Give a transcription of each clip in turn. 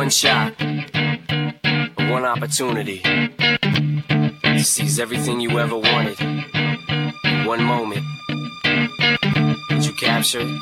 one shot, one opportunity to seize everything you ever wanted in one moment. Did you capture it?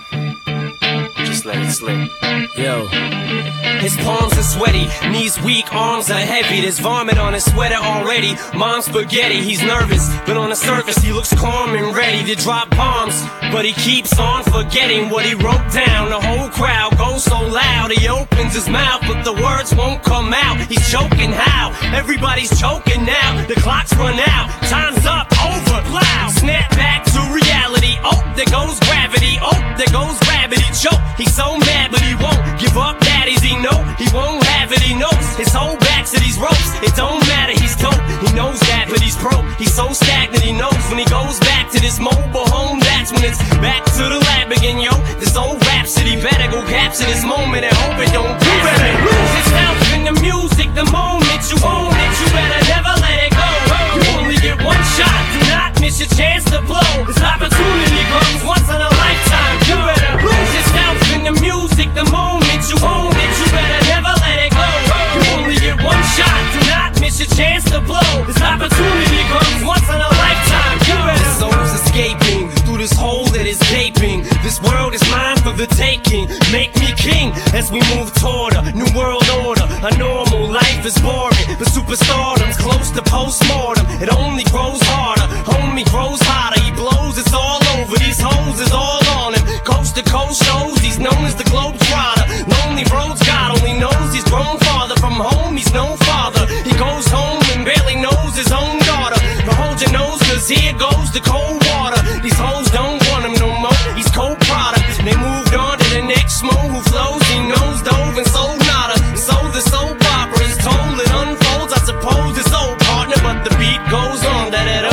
Or just let it slip? Yo. His palms are sweaty, knees weak, arms are heavy. There's vomit on his sweater already. Mom's spaghetti, he's nervous, but on the surface he looks calm and ready to drop bombs. But he keeps on forgetting what he wrote down. The whole crowd goes so loud, he opens his mouth, but the words won't come out. He's choking how? Everybody's choking now. The clock's run out, time's up, over, loud. Snap back to reality, oh, there goes gravity. Oh, there goes gravity, choke. He's so mad, but he won't give up. Daddies, he know he won't have it. He knows his whole back to these ropes. It don't matter, he's dope. He knows that, but he's broke. He's so stagnant, he knows when he goes back to this mobile home. That's when it's back to the lab again, yo. This old rhapsody better go capture this moment and hope it don't pass. You better lose yourself in the music the moment you own it. You better never let it go. You only get one shot. Do not miss your chance to blow. This opportunity comes once in a lifetime. You better lose yourself in the music the moment you own it. You better never let it go. You only get one shot. Do not miss your chance to blow. This opportunity comes once in a lifetime. You better. The soul's escaping through this hole that is gaping. This world is mine for the taking. Make me king as we move toward a new world order. A normal life is boring, but superstardom's close to postmortem. It only grows harder, homie grows hotter. He blows, it's all over. These hoes is all on him. Coast to coast shows, he's known as the Globetrotter. Lonely roads, God only knows he's grown farther from home. He's no father. He goes home and barely knows his own daughter. But hold your nose, cause here goes the cold water. These hoes don't want him no more. He's cold product. They moved on to the next mo who flows. He knows dove and sold nada. So the soap opera is told, it unfolds. I suppose it's old partner, but the beat goes on.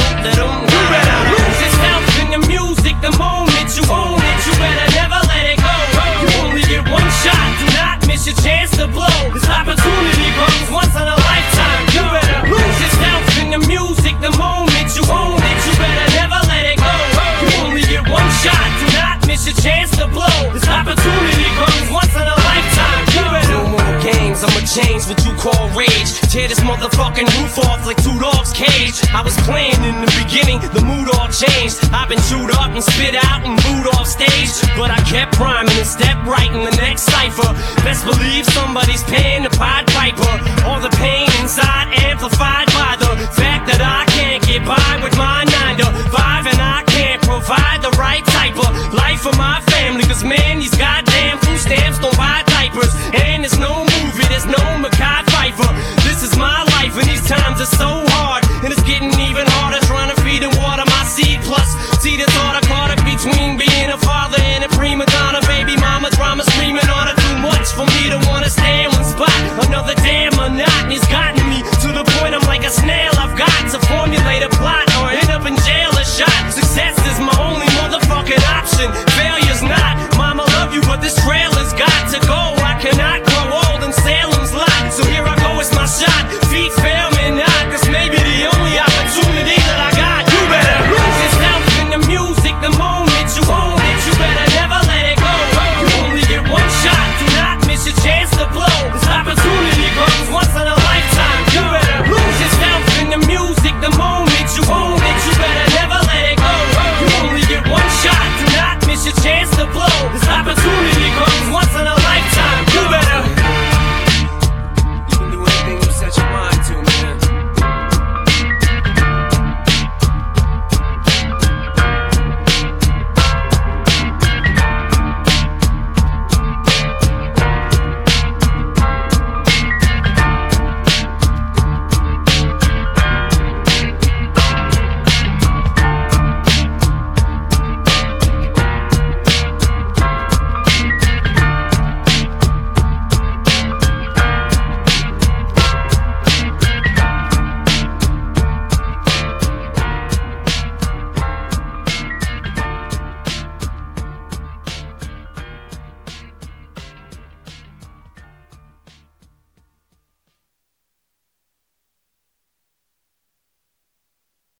You better lose yourself in the music the moment you own it. You better never let it go. You only get one shot. Do not miss your chance to blow. This opportunity comes once in a lifetime. You better lose yourself in the music the moment you own it. You better never let it go. You only get one shot. Do not miss your chance to blow. This opportunity comes once in a lifetime. You better. No more games, I'ma change what you call rage. Tear this motherfucking roof off like two dogs' cage. I was playing in the beginning, the mood all changed. I've been chewed up and spit out and booed off stage, but I kept rhyming and stepped right in the next cipher. Best believe somebody's paying the Pied Piper. All the pain inside amplified by the fact that I can't get by with my 9 to 5, and I can't provide the right type of life for my family. Cause man, these goddamn food stamps don't buy diapers, and there's no movie, there's no Mackay Pfeiffer. This is my life and these times are so hard, and it's getting even harder trying to feed and water my seed. Plus, see the thought I caught up between being a father and a prima donna. Baby mama drama screaming on her, too much for me to wanna stay